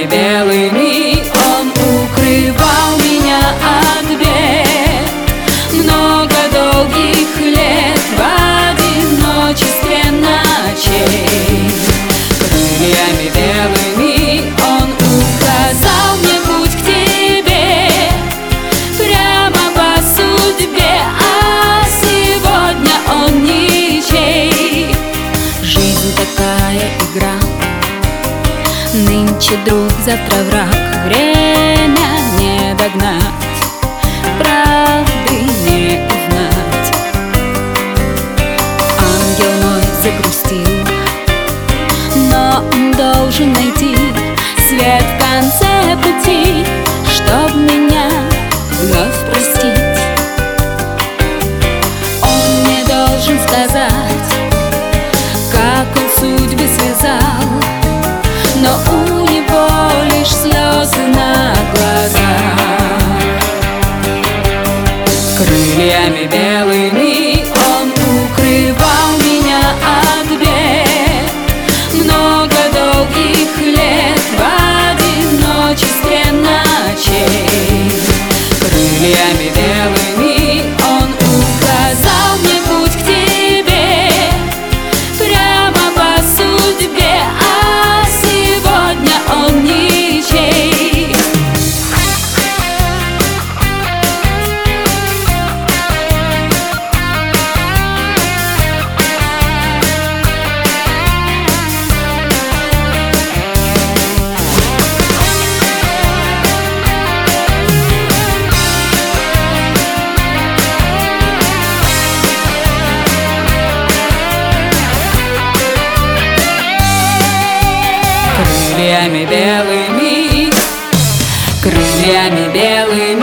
Крыльями белыми он укрывал меня от бед. Много долгих лет в одиночестве ночей. Крыльями белыми он указал мне путь к тебе, прямо по судьбе, а сегодня он ничей. Жизнь такая игра, нынче друг, завтра враг. Время не догнать, правды не узнать. Ангел мой загрустил, но он должен найти свет в конце пути, чтоб меня вновь простить. Он не должен сказать, как он судьбы связал, но у него лишь слезы на глазах. Крыльями белыми он укрывал меня от бед. Много долгих лет в одиночестве ночей. Крыльями белыми он указал мне путь к тебе, прямо по судьбе, а сегодня он ничей. Крыльями белыми, крыльями белыми